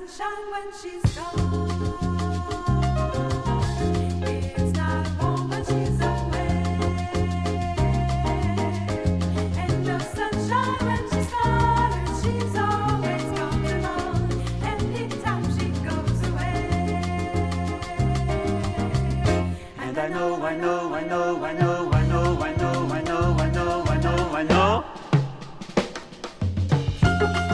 sunshine when she's gone. It's not warm when she's away. And no sunshine when she's gone. And she's always comes along anytime she goes away. And I know, I know, I know, I know, I know, I know, I know, I know, I know, I know.